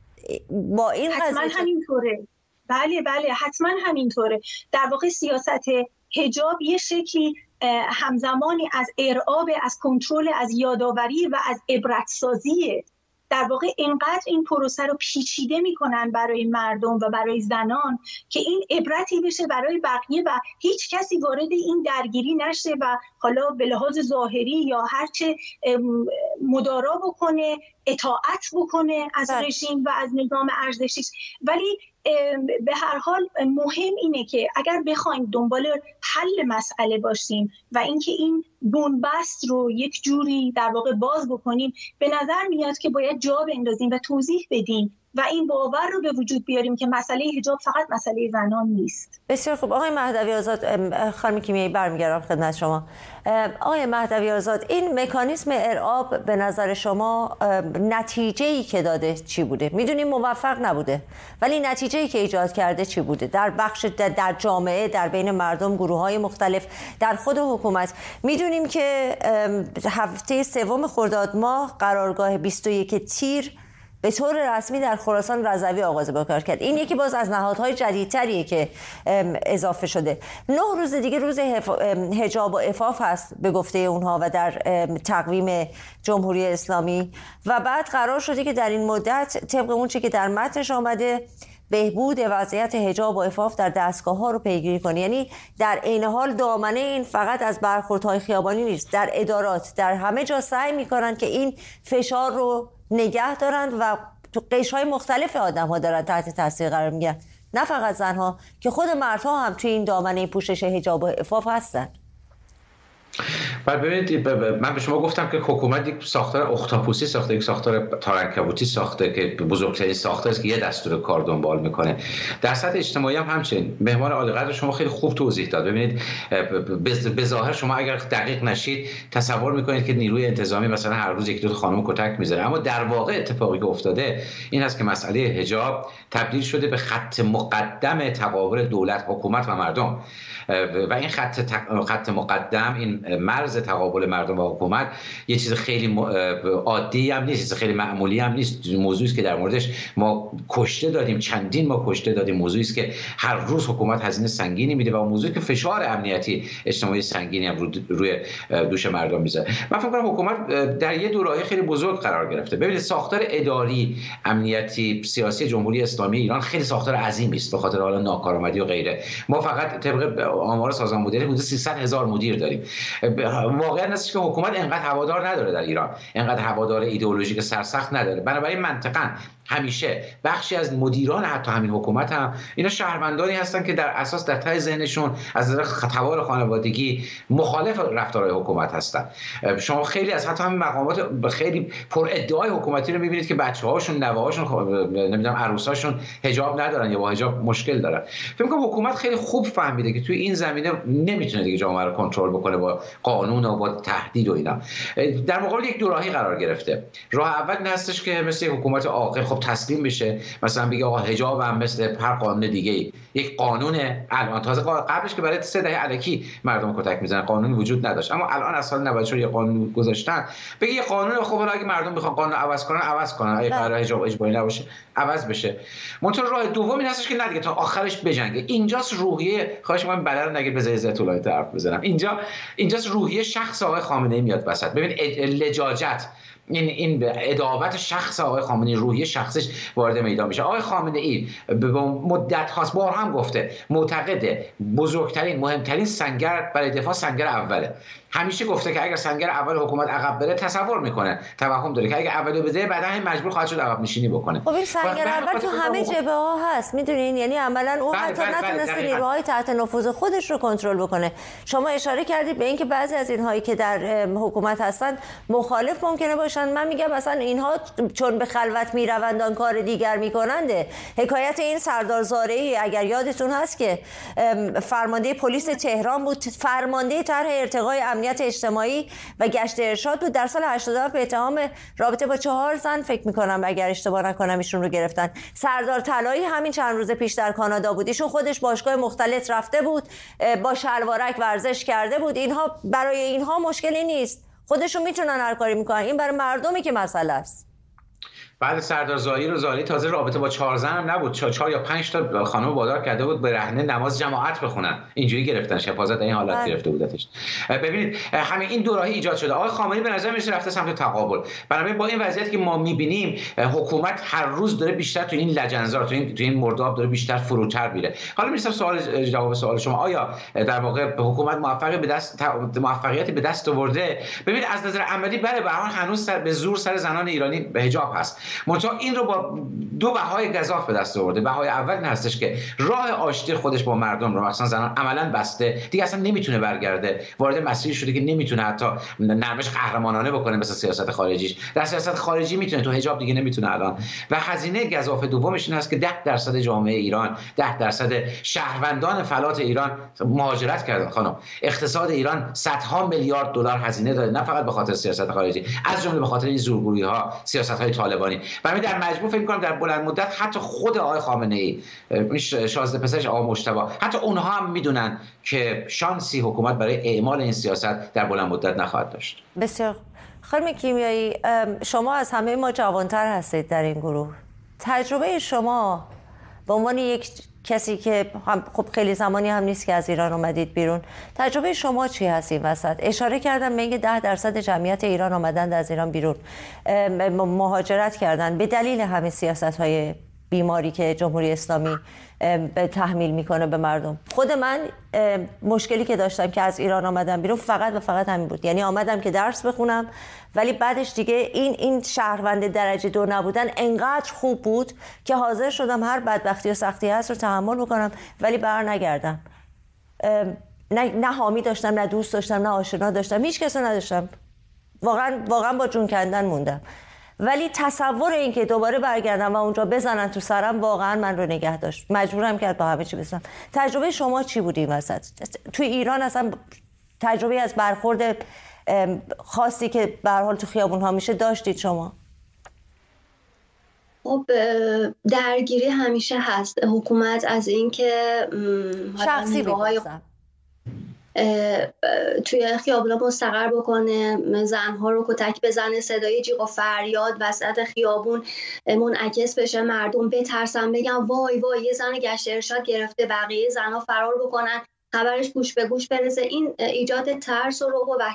با این حتما همینطوره. بله بله حتما همینطوره. در واقع سیاست حجاب یه شکلی همزمانی از ارعاب، از کنترل، از یادآوری و از عبرتسازیه. در واقع اینقدر این پروسه رو پیچیده میکنن برای مردم و برای زنان که این عبرتی بشه برای بقیه و هیچ کسی وارد این درگیری نشه و حالا به لحاظ ظاهری یا هرچه مدارا بکنه، اطاعت بکنه از رژیم و از نظام ارزشیش. ولی به هر حال مهم اینه که اگر بخوایم دنبال حل مسئله باشیم و اینکه این بنبست رو یک جوری در واقع باز بکنیم، به نظر میاد که باید جا بندازیم و توضیح بدیم و این باور رو به وجود بیاریم که مسئله حجاب فقط مسئله زنان نیست. بسیار خوب. آقای مهدوی آزاد، خانم کیمیایی برمیگردم خدمت شما. آقای مهدوی آزاد، این مکانیزم ارعاب به نظر شما نتیجه‌ای که داده چی بوده؟ میدونیم موفق نبوده، ولی نتیجه‌ای که ایجاد کرده چی بوده در بخش در جامعه، در بین مردم، گروه‌های مختلف، در خود حکومت؟ میدونیم که هفته سوم خرداد ماه قرارگاه بیست و یک تیر به طور رسمی در خراسان رضوی آغاز به کار کرد. این یکی باز از نهادهای جدیدتریه که اضافه شده. نه روز دیگه روز حجاب و عفاف هست به گفته اونها و در تقویم جمهوری اسلامی، و بعد قرار شده که در این مدت طبق اون چیزی که در متنش آمده بهبود وضعیت حجاب و عفاف در دستگاه‌ها رو پیگیری کنه. یعنی در عین حال دامنه این فقط از برخوردهای خیابانی نیست، در ادارات، در همه جا سعی می‌کنن که این فشار رو نگه دارن و تو قشرهای مختلف آدم‌ها دارن تحت تاثیر قرار میگیرن، نه فقط زنها، که خود مردها هم توی این دامنه پوشش حجاب و عفاف هستن. بله ببینید، من به شما گفتم که حکومت یک ساختار اختاپوسی ساخته، یک ساختار تارعنکبوتی ساخته که بزرگترین ساختاری است که یه دستور کار دنبال میکنه. در سطح اجتماعی هم همچنین. مهمان عالیقدر شما خیلی خوب توضیح داد. ببینید به ظاهر شما اگر دقیق نشید تصور میکنید که نیروی انتظامی مثلا هر روز یک دو خانم کتک میزنه، اما در واقع اتفاقی که افتاده این است که مسئله حجاب تبدیل شده به خط مقدم تقابل دولت، حکومت و مردم، و این خط تق... خط مقدم، این مرز تقابل مردم و حکومت یه چیز خیلی عادی هم نیست، چیز خیلی معمولی هم نیست. موضوعی است که در موردش ما کشته دادیم، چندین ما کشته دادیم. موضوعی است که هر روز حکومت هزینه سنگینی میده و موضوعی که فشار امنیتی اجتماعی سنگینی هم رو روی دوش مردم میذاره. من فکر کنم حکومت در یه دوره‌ای خیلی بزرگ قرار گرفته. ببینید ساختار اداری، امنیتی، سیاسی جمهوری اسلامی ایران خیلی ساختار عظیمی است به خاطر حالا ناکارآمدی و غیره. ما فقط طبق آمار سازمان مدیریت حدود سیصد هزار مدیر داریم. واقعا هستش که حکومت انقدر هوادار نداره در ایران، انقدر هوادار ایدئولوژیک سرسخت نداره. بنابراین منطقاً همیشه بخشی از مدیران حتی همین حکومت هم اینا شهروندانی هستن که در اساس در ته ذهنشون از نظر خطوار خانوادگی مخالف رفتارهای حکومت هستن. شما خیلی از حتی همین مقامات خیلی پر ادعای حکومتی رو می‌بینید که بچه‌هاشون، نوه‌هاشون، نمیدونم عروساشون حجاب ندارن یا با حجاب مشکل دارن. فکر می‌کنم حکومت خیلی خوب فهمیده که توی این زمینه نمیتونه دیگه جامعه رو کنترل بکنه با قانون و با تهدید و اینا. در مقابل یک دوراهی قرار گرفته. راه اول این هستش که مثل حکومت عاقل، خب صبح تسلیم بشه، مثلا بگه آقا حجاب هم مثل هر قانون دیگه یک قانونه. الان تازه قبلش که برای سه دهه الکی مردم کتک میزنن قانونی وجود نداشت، اما الان از سال نود و چهار یه قانون گذاشتن بگه یه قانون. خب اگه مردم بخوان قانون عوض کنن عوض کنن، اگه قرار حجاب اجباری نباشه عوض بشه. منتها راه دوم این هستش که نه دیگه تا آخرش بجنگه. اینجاست روحیه، خواهش می‌کنم بلر نگید به زیت الهی حرف بزنم، اینجا اینجاست روحیه شخص آقای خامنه‌ای میاد وسط. ببین لجاجت، این این عداوت شخص آقای خامنه‌ای، روحیه شخصش وارد میدان میشه. آقای خامنه‌ای به مدت هاست بار هم گفته معتقده بزرگترین مهمترین سنگر برای دفاع سنگر اوله. همیشه گفته که اگر سنگر اول حکومت عقب بره تصور میکنه، توهم داره که اگر اولو بده بعدا هم مجبور خواهد شد عقب نشینی بکنه. خب این سنگر اول تو همه جبهه ها هست میدونین، یعنی عملا اون حتی نتونسته نیروهای تحت نفوذ خودش رو کنترل بکنه. شما اشاره کردید به اینکه بعضی از اینهایی که در حکومت هستن مخالف ممکنه باشن. من میگم مثلا اینها چون به خلوت میروند آن کار دیگر میکننده. حکایت این سردار زارعی اگر یادتون هست که فرمانده پلیس تهران بود، فرمانده طرح ارتقای امنیت اجتماعی و گشت ارشاد بود، در سال هشتاد و هفت به اتهام رابطه با چهار زن فکر میکنم اگر اشتباه نکنم ایشون رو گرفتن. سردار طلایی همین چند روز پیش در کانادا بود، ایشون خودش باشگاه مختلط رفته بود، با شلوارک ورزش کرده بود. اینها برای اینها مشکلی نیست، خودشون میتونن هر کاری میکنن، این برای مردمی که مسئله است. بعد سردار زاهی رو زاهی تازه رابطه با چهار زن هم نبود، چهار, چهار یا پنج تا خانم وادار کرده بود به رهنه نماز جماعت بخونن، اینجوری گرفتنش، حفاظت این حالت گرفته بودتش. ببینید همین این دوراهی ایجاد شده. آقای خامنه‌ای به نظر میاد رفته سمت تقابل. بنابراین با این وضعیتی که ما میبینیم حکومت هر روز داره بیشتر تو این لجنزار، تو این تو این مرداب داره بیشتر فروتر میره. حالا میرسم سوال جواب سوال شما، آیا در واقع حکومت موفق به دست موفقیتی به دست آورده؟ ببینید از نظر عملی بله، به هر حال هنوز سر به زور سر زنان ایرانی به حجاب هست. منتها این رو با دو بهای گزاف به دست آورده. بهای اول این هستش که راه آشتی خودش با مردم رو مثلا زنان عملاً بسته، دیگه اصلا نمیتونه برگرده، وارد مسیری شده که نمیتونه حتی نرمش قهرمانانه بکنه مثل سیاست خارجیش. در سیاست خارجی میتونه، تو حجاب دیگه نمیتونه الان. و هزینه گزاف دومش این هست که ده درصد جامعه ایران، ده درصد شهروندان فلات ایران مهاجرت کردن. خانم اقتصاد ایران صدها میلیارد دلار هزینه داره، نه فقط به خاطر سیاست خارجی، از جمله به خاطر این زورگویی‌ها، سیاست‌های طالبانی. برای در مجموع فکر می‌کنم در بلند مدت حتی خود آقای خامنه‌ای، شازده پسرش آقا مجتبی، حتی اونها هم میدونن که شانسی حکومت برای اعمال این سیاست در بلند مدت نخواهد داشت. بسیار. خانم کیمیایی، شما از همه ما جوان‌تر هستید در این گروه. تجربه شما به عنوان یک کسی که خب خیلی زمانی هم نیست که از ایران اومدید بیرون، تجربه شما چی هست این وسط؟ اشاره کردم به اینکه ده درصد جمعیت ایران آمدند از ایران بیرون، مهاجرت کردن به دلیل همه سیاست‌های بیماری که جمهوری اسلامی تحمیل میکنه به مردم. خود من مشکلی که داشتم که از ایران آمدم بیرون فقط و فقط همین بود، یعنی آمدم که درس بخونم، ولی بعدش دیگه این این شهروند درجه دو نبودن انقدر خوب بود که حاضر شدم هر بدبختی و سختی هست رو تحمل بکنم ولی بر نگردم. نه نه حامی داشتم، نه دوست داشتم، نه آشنا داشتم، هیچ کس نداشتم. واقعا واقعا با جون کندن موندم. ولی تصور این که دوباره برگردم و اونجا بزنن تو سرم واقعا من رو نگه داشت، مجبورم کرد با همه چی بزنم. تجربه شما چی بود این وسط؟ توی ایران اصلا تجربه از برخورد خاصی که به هر حال تو خیابون ها میشه داشتید شما؟ خب درگیری همیشه هست. حکومت از این که شخصی بگذارم توی خیابونا مستقر بکنه، زنها رو کتک بزنه، صدای جیغ و فریاد وسط خیابون منعکس بشه، مردم بترسن بگن وای وای یه زن گشت ارشاد گرفته، بقیه زنها فرار بکنن، خبرش گوش به گوش برسه. این ایجاد ترس و رعب و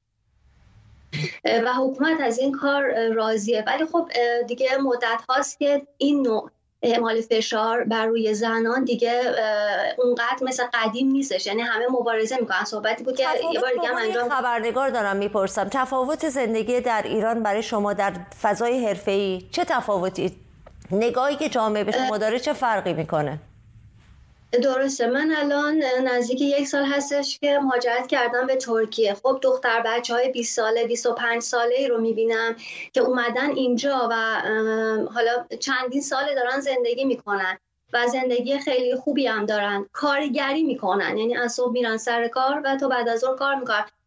و حکومت از این کار راضیه. ولی خب دیگه مدت هاست که این نوع اعمال فشار بر روی زنان دیگه اونقدر مثل قدیم نیستش، یعنی همه مبارزه میکنن. صحبتی بود که یه بار دیگه هم انجام خبرنگار دارم میپرسم، تفاوت زندگی در ایران برای شما در فضای حرفه‌ای چه تفاوتی، نگاهی که جامعه به شما داره چه فرقی میکنه؟ درسته، من الان نزدیک یک سال هستش که مهاجرت کردم به ترکیه. خب دختر بچه های بیست ساله بیست و پنج ساله ای رو میبینم که اومدن اینجا و حالا چندین ساله دارن زندگی میکنن و زندگی خیلی خوبی هم دارن، کارگری میکنن، یعنی از صبح میرن سر کار و تا بعد از ظهر کار میکنن.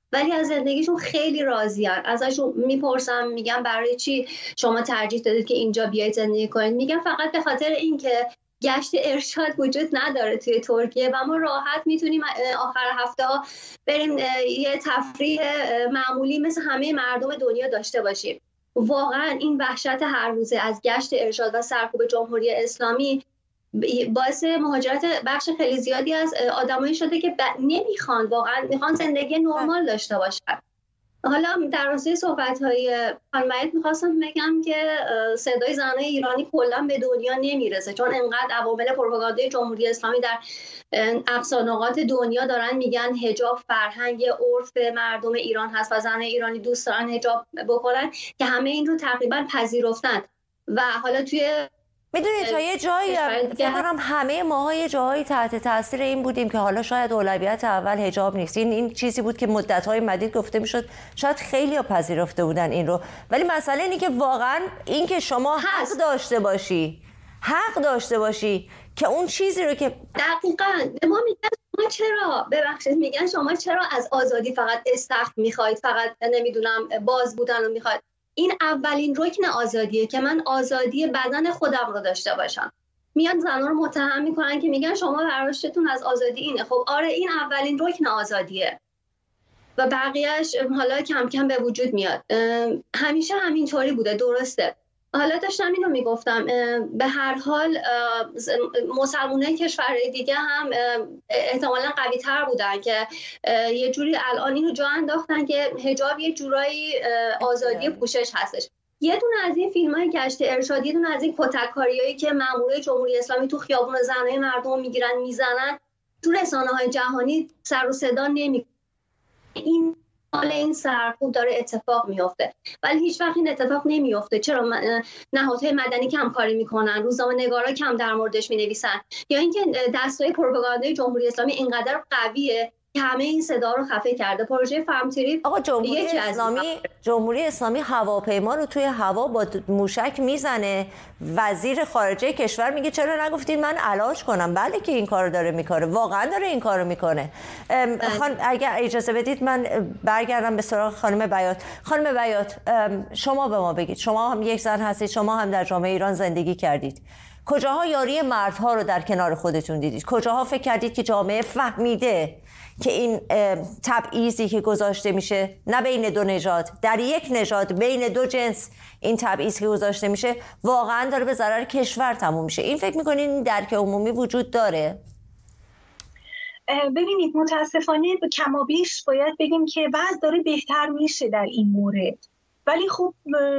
ولی از زندگیشون خیلی راضیان. ازشون میپرسم میگم برای چی شما ترجیح دادید که اینجا بیاید زندگی کنید؟ میگم فقط به خاطر اینکه گشت ارشاد وجود نداره توی ترکیه و ما راحت میتونیم آخر هفته ها بریم یه تفریح معمولی مثل همه مردم دنیا داشته باشیم. واقعا این وحشت هر روزه از گشت ارشاد و سرکوب جمهوری اسلامی باعث مهاجرت بخش خیلی زیادی از آدمایی شده که نمیخوان، واقعا میخوان زندگی نرمال داشته باشن. حالا در راستای صحبت‌های خانم مید میخواستم بگم که صدای زنان ایرانی کلا به دنیا نمیرسه، چون انقدر عوامل پروپاگاندای جمهوری اسلامی در اقصا نقاط دنیا دارن میگن حجاب فرهنگ عرف مردم ایران هست و زنان ایرانی دوست دارن حجاب بکنن که همه این رو تقریبا پذیرفتن. و حالا توی میدونید تا یه جایی فکر کنم همه ماها یه جایی تحت تاثیر این بودیم که حالا شاید اولویت اول حجاب نیست. این این چیزی بود که مدت‌های مدید گفته میشد، شاید خیلی‌ها پذیرفته بودن این رو، ولی مسئله اینه که واقعا این که شما حق داشته باشی حق داشته باشی که اون چیزی رو که دقیقاً ما میگن شما چرا ببخشید میگن شما چرا از آزادی فقط استخر میخواید، فقط نمیدونم باز بودن رو میخواید. این اولین رکن آزادیه که من آزادی بدن خودم رو داشته باشم. میان زنان رو متهم میکنن که میگن شما برداشتتون از آزادی اینه. خب آره، این اولین رکن آزادیه و بقیهش حالا کم کم به وجود میاد. همیشه همینطوری بوده، درسته. حالا داشتم اینو میگفتم به هر حال مسلمانای کشورهای دیگه هم احتمالاً قوی تر بودن که یه جوری الان اینو جا انداختن که حجاب یه جورایی آزادی پوشش هستش. یه دونه از این فیلم‌های گشت ارشاد، یه دونه از این کتککاریایی که مامورای جمهوری اسلامی تو خیابون زنای مردم میگیرن میزنن تو رسانه‌های جهانی سر و صدا نمی این حال این سرکوب داره اتفاق میفته، ولی هیچ وقت این اتفاق نمیفته. چرا نهادهای مدنی کم کاری میکنن، روزنامه‌نگارا کم در موردش مینویسن، یا اینکه دستای پروپاگاندای جمهوری اسلامی اینقدر قویه که همه این صدا رو خفه کرده. پروژه فهمتری آقا جمهوری اسلامی جمهوری اسلامی هواپیما رو توی هوا با موشک میزنه، وزیر خارجه کشور میگه چرا نگفتید من علاج کنم؟ بله که این کارو داره میکنه، واقعا داره این کارو میکنه. خان اگر اجازه بدید من برگردم به سراغ خانم بیات. خانم بیات شما به ما بگید، شما هم یک زن هستید، شما هم در جامعه ایران زندگی کردید، کجاها یاری مردها رو در کنار خودتون دیدید؟ کجاها فکر کردید که جامعه فهمیده که این تبعیضی که گذاشته میشه نه بین دو نژاد، در یک نژاد بین دو جنس، این تبعیض که گذاشته میشه واقعا داره به ضرر کشور تموم میشه؟ این فکر میکنین این درک عمومی وجود داره؟ ببینید متاسفانه به کمابیش باید بگیم که وضع داره بهتر میشه در این مورد، ولی خب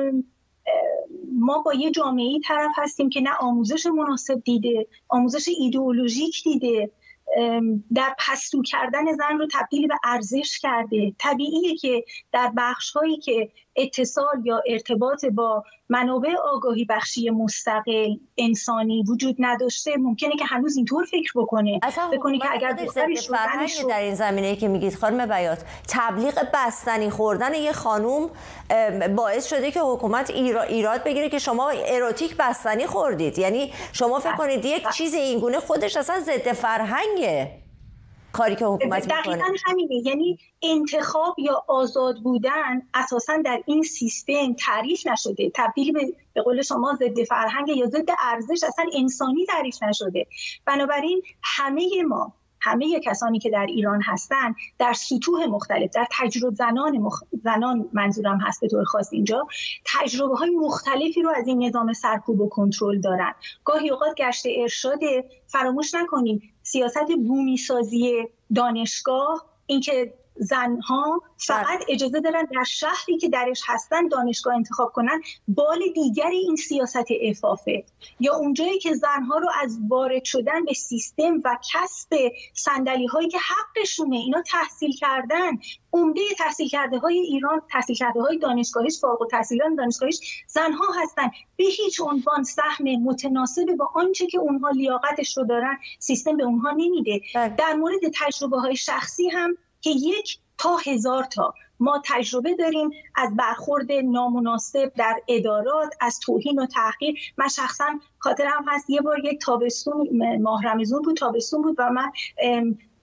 ما با یه جامعه‌ای طرف هستیم که نه آموزش مناسب دیده، آموزش ایدئولوژیک دیده، در پستو کردن زن رو تبدیل به ارزش کرده. طبیعیه که در بخش‌هایی که اتصال یا ارتباط با منابع آگاهی بخشی مستقل انسانی وجود نداشته، ممکنه که هنوز اینطور فکر بکنه بکنه که اگر دخترش فرهنگ در این زمینه‌ای که میگید خانم بیات، تبلیغ بستنی خوردن یه خانوم باعث شده که حکومت ایراد بگیره که شما اروتیک بستنی خوردید. یعنی شما فکر کنید یک چیز اینگونه خودش اصلا ضد فرهنگه کاری که حکومت میکنه. دقیقاً همینه. یعنی انتخاب یا آزاد بودن اساساً در این سیستم تعریف نشده، تبدیل به به قول شما ضد فرهنگ یا ضد ارزش اصلا انسانی تعریف نشده. بنابراین همه ما، همه کسانی که در ایران هستن در سطوح مختلف، در تجربه زنان مخ... زنان منظورم هست به طور خاص اینجا، تجربه های مختلفی رو از این نظام سرکوب و کنترل دارن. گاهی اوقات گشت ارشاد، فراموش نکنیم سیاست بومی سازی دانشگاه، اینکه زنها فقط اجازه دارن در شهری که درش هستن دانشگاه انتخاب کنن، بال دیگر این سیاست عفافه. یا اونجایی که زنها رو از وارد شدن به سیستم و کسب صندلی هایی که حقشونه، اینا تحصیل کردن، عمده تحصیل کرده های ایران، تحصیل کرده های دانشگاهیش، فارغ التحصیلان دانشگاهیش زنها هستن، به هیچ عنوان سهم متناسب با آنچه که اونها لیاقتش رو دارن سیستم به اونها نمیده. در مورد تجربه های شخصی هم که یک تا هزار تا ما تجربه داریم از برخورد نامناسب در ادارات، از توهین و تحقیر. من شخصا خاطرم هست یه بار یک تابستون، ماه رمضان بود، تابستون بود و من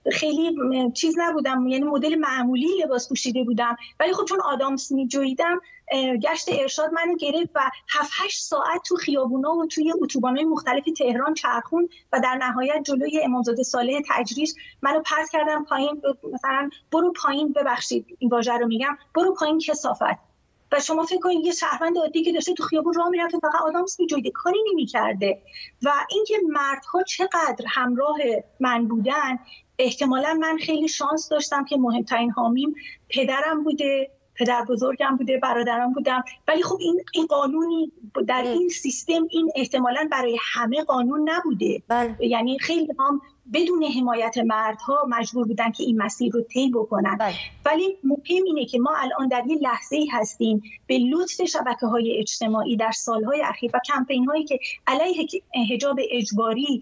خیلی چیز نبودم، یعنی مدل معمولی لباس پوشیده بودم، ولی خب چون آدامس میجویدم گشت ارشاد منو گرفت و هفت هشت ساعت تو خیابونا و توی اتوبان‌های مختلف تهران چرخون و در نهایت جلوی امامزاده صالح تجریش منو پرت کردن پایین، مثلا برو پایین، ببخشید این واژه رو میگم، برو پایین کثافت. و شما فکر کنید یه شهروند عادی که داشته تو خیابون راه میرفته فقط آدامس میجویده، کاری نمی‌کرده. و اینکه مردها چقدر همراه من بودن، احتمالاً من خیلی شانس داشتم که مهمترین حامیم پدرم بوده، پدر بزرگم بوده، برادرم بودم. ولی خب این این قانونی در این سیستم، این احتمالاً برای همه قانون نبوده. بله. یعنی خیلی هم بدون حمایت مردها مجبور بودن که این مسیر رو طی بکنن. بله. ولی مهم اینه که ما الان در یه لحظه‌ای هستیم به لطف شبکه‌های اجتماعی در سالهای اخیر و کمپین‌هایی که علیه حجاب اجباری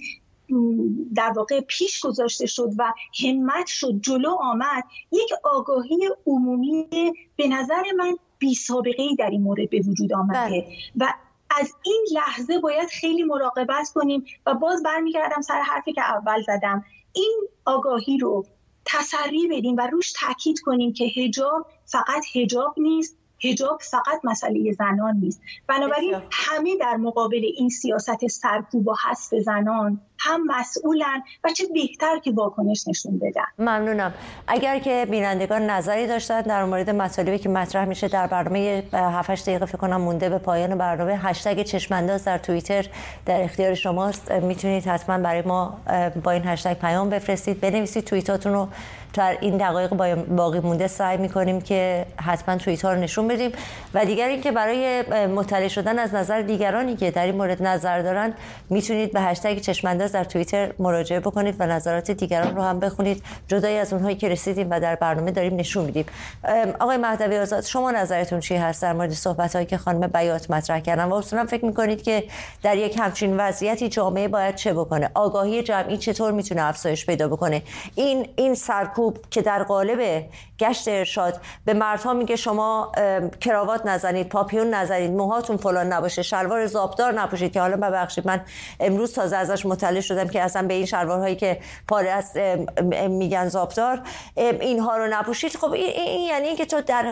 در واقع پیش گذاشته شد و همت شد، جلو آمد، یک آگاهی عمومی به نظر من بی سابقه‌ای در این مورد به وجود آمده و از این لحظه باید خیلی مراقبت کنیم. و باز برمیگردم سر حرفی که اول زدم، این آگاهی رو تسری بدیم و روش تاکید کنیم که حجاب فقط حجاب نیست، حجاب فقط مسئله زنان نیست. بنابراین همه در مقابل این سیاست سرکوب و حذف زنان هم مسئولن و چه بهتر که واکنش نشون بدن. ممنونم. اگر که بینندگان نظری داشتن در مورد مطالبی که مطرح میشه در برنامه هفت هشت دقیقه فکر کنم مونده به پایان برنامه، هشتگ چشمانداز در توییتر در اختیار شماست، میتونید حتما برای ما با این هشتگ پیام بفرستید، بنویسید توییتاتون رو. در این دقایق باقی مونده سعی میکنیم که حتما توییت ها رو نشون بدیم. و دیگر این که برای مطلع شدن از نظر دیگرانی که در این مورد نظر دارن میتونید به هشتگ چشمانداز در توییتر مراجعه بکنید و نظرات دیگران رو هم بخونید، جدای از اونهایی که رسیدیم و در برنامه داریم نشون میدیم. آقای مهدوی آزاد، شما نظرتون چی هست در مورد صحبت‌هایی که خانم بیات مطرح کردن و اصولا فکر میکنید که در یک همچین وضعیتی جامعه باید چه بکنه؟ آگاهی جمعی چطور میتونه افزایش پیدا بکنه؟ این این سرکوب که در قالب گشت ارشاد به مردها میگه شما کراوات نزنید، پاپیون نزنید، موهاتون فلان نباشه، شلوار زاپدار نپوشید، که حالا ببخشید من امروز تازه ازش مطلع شدم که اصلا به این شلوارهایی که پاره است میگن زاپدار، اینها رو نپوشید. خب این, این یعنی اینکه تو در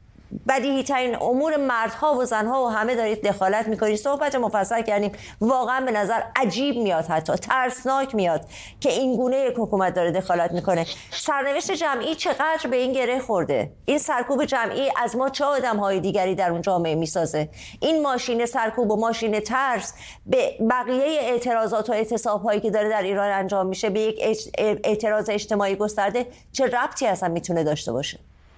بدیهی ترین امور مردها و زنها و همه دارید دخالت میکنید. صحبت مفصل کردیم، واقعا به نظر عجیب میاد، حتی ترسناک میاد که این گونه یک حکومت داره دخالت میکنه. سرنوشت جمعی چقدر به این گره خورده؟ این سرکوب جمعی از ما چه آدمهای دیگری در اون جامعه میسازه؟ این ماشین سرکوب و ماشین ترس به بقیه اعتراضات و اعتصاب‌هایی که داره در ایران انجام میشه به یک اعتراض اجتماعی گسترده چه ربطی اصلا میتونه داشته باشه؟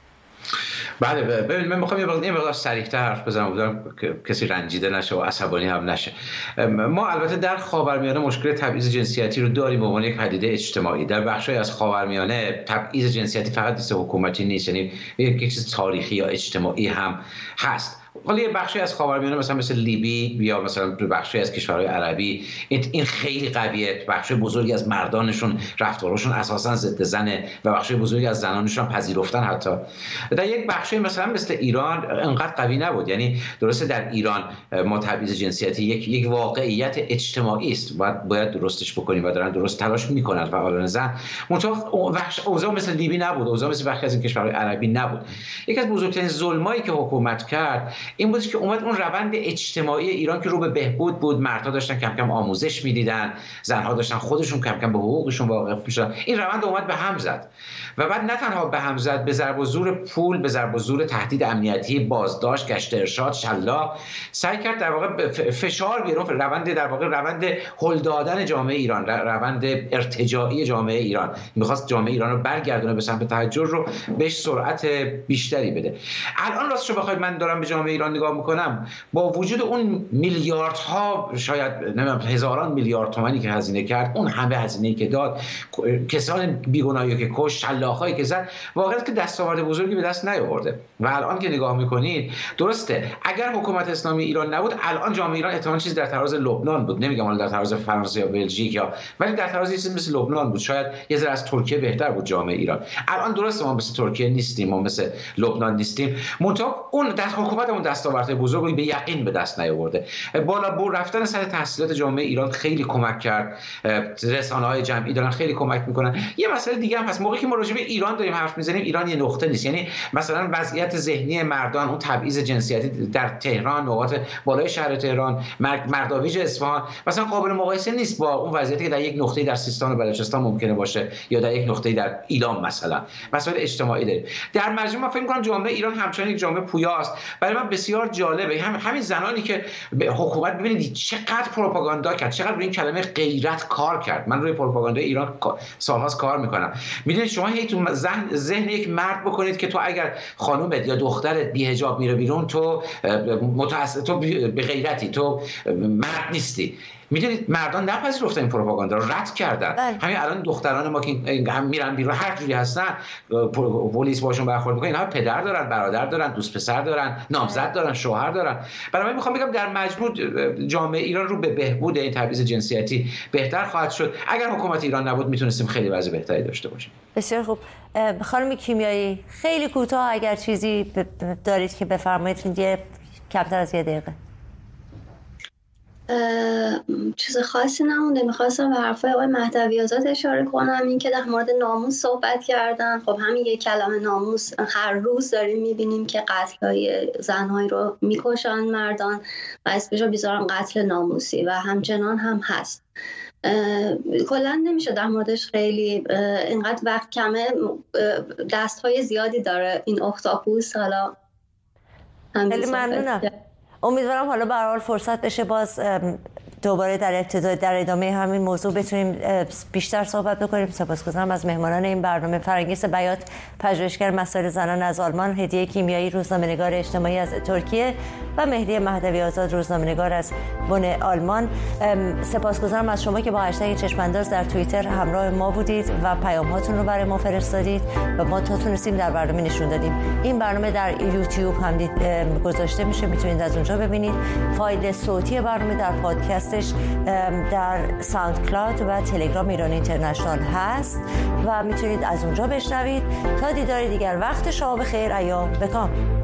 بله ببین، من میخوام یه مقدار سریع‌تر حرف بزنم بودم که کسی رنجیده نشه و عصبانی هم نشه. ما البته در خاورمیانه مشکل تبعیض جنسیتی رو داریم به عنوان یک پدیده اجتماعی. در بخشی از خاورمیانه تبعیض جنسیتی فقط دست حکومتی نیست، یعنی یک چیز تاریخی یا اجتماعی هم هست. حالا یه بخشی از خاورمیانه مثلا مثل لیبی یا مثلا بخشی از کشورهای عربی این خیلی قویه، بخش بزرگی از مردانشون رفتارشون اساسا ضد زنه و بخش بزرگی از زنانشون پذیرفتن. حتی در یک بخشی مثلا مثل ایران انقدر قوی نبود. یعنی درسته در ایران ما تبعیض جنسیتی یک یک واقعیت اجتماعی است، باید باید درستش بکنیم و دارن درست تلاش میکنن فعالان زن. منتها اوضاع مثل لیبی نبود، اوضاع مثل بخشی از این کشورهای عربی نبود. یکی از بزرگترین ظلمایی که حکومت کرد این بود که اومد اون روند اجتماعی ایران که رو به بهبود بود، مردها داشتن کم کم آموزش میدیدن، زنها داشتن خودشون کم کم به حقوقشون واقف میشدن، این روند اومد به هم زد و بعد نه تنها به هم زد، به ضرب و زور پول، به ضرب و زور تهدید امنیتی، بازداشت، گشت ارشاد، شلاق سعی کرد در واقع فشار بیاره روند در واقع روند هل دادن جامعه ایران، روند ارتجاعی جامعه ایران. میخواست جامعه ایران رو برگردونه به سمت تحجر رو بهش سرعت بیشتری بده. الان راستش رو بخواید من دارم به جامعه ایران نگاه میکنم، با وجود اون میلیاردها، شاید نمیدونم هزاران میلیارد تومانی که هزینه کرد، اون همه هزینه‌ای که داد، کسان بیگناهی که کش، شلاق‌هایی که زد، واقعا که دستاورد بزرگی به دست نیاورده. و الان که نگاه میکنید درسته اگر حکومت اسلامی ایران نبود الان جامعه ایران احتمالاً چیز در تراز لبنان بود، نمیگم حالا در تراز فرانسه یا بلژیک یا، ولی در تراز چیزی مثل لبنان بود، شاید یه ذره از ترکیه بهتر بود جامعه ایران. الان درسته ما مثل ترکیه نیستیم، ما مثل لبنان نیستیم، منتها اون در حکومتمون دستاوردهای بزرگ رو به یقین به دست نیاورده. بالا بر رفتن سطح تحصیلات جامعه ایران خیلی کمک کرد، رسانه‌های جمعی دارن خیلی کمک میکنن. یه مسئله دیگه هم هست، موقعی که ما راجع به ایران داریم حرف میزنیم، ایران یه نقطه نیست. یعنی مثلا وضعیت ذهنی مردان، اون تبعیض جنسیتی در تهران، نقاط بالای شهر تهران، مرداویج اصفهان مثلا قابل مقایسه نیست با اون وضعیتی که در یک نقطه در سیستان و بلوچستان ممکنه باشه یا در یک نقطه در ایلام مثلا. مسائل اجتماعی داریم. در مجموع من فکر می‌کنم جامعه ایران همچنان یک جامعه پویاست. برای من بسیار جالبه هم همین زنانی که به حکومت، ببینید چقدر پروپاگاندا کرد، چقدر روی این کلمه غیرت کار کرد. من روی پروپاگاندای ایران سال‌هاست کار می‌کنم. می‌دونید شما هی تو ذهن ذهن یک مرد بکنید که تو اگر خانومت یا دخترت بی‌حجاب میره بیرون، تو متأسف، تو به غیرتی، تو مرد نیستی. میدونید مردان نپذیرفتن این پروپاگاندا رو، رد کردن. بله. همین الان دختران ما که هم میرن بیرون هر جوری هستن، پلیس باشون برخورد میکنه، اینها پدر دارن، برادر دارن، دوست پسر دارن، نامزد دارن، شوهر دارن. برای من میخوام بگم در مجموع جامعه ایران رو به بهبود این تبعیض جنسیتی بهتر خواهد شد. اگر حکومت ایران نبود میتونستیم خیلی وضع بهتری داشته باشیم. بسیار خوب. خانم کیمیایی خیلی کوتاه اگر چیزی دارید که بفرمایید، یه کمتر از یه دقیقه. چیز خاصی نمونده. میخواستم به حرفای آقای مهدوی آزاد اشاره کنم، این که در مورد ناموس صحبت کردن. خب همین یک کلمه ناموس، هر روز داریم میبینیم که قتل‌های زن‌هایی رو میکشن مردان و اسمشو بیزارن قتل ناموسی و همچنان هم هست. کلا نمیشه در موردش خیلی، اینقدر وقت کمه، دست‌های زیادی داره این اختاپوس. حالا خیلی ممنونم. امیدوارم حالا به هر حال فرصت بشه باز دوباره در ابتدای در ادامه همین موضوع بتونیم بیشتر صحبت بکنیم. سپاسگزارم از مهمانان این برنامه: فرنگیس بیات، پژوهشگر مسائل زنان از آلمان، هدیه کیمیایی، روزنامه‌نگار اجتماعی از ترکیه و مهدی مهدوی آزاد، روزنامه‌نگار از بن آلمان. سپاسگزارم از شما که با هشتگ چشم‌انداز در توییتر همراه ما بودید و پیام‌هاتون رو برای ما فرستادید و ما تا تونستیم در برنامه نشون دادیم. این برنامه در یوتیوب هم گذاشته میشه، میتونید از اونجا ببینید. فایل صوتی برنامه در پادکست در ساوند کلاود و تلگرام ایران اینترنشنال هست و میتونید از اونجا بشنوید. تا دیدار دیگر، وقت شما بخیر، ایام بکام.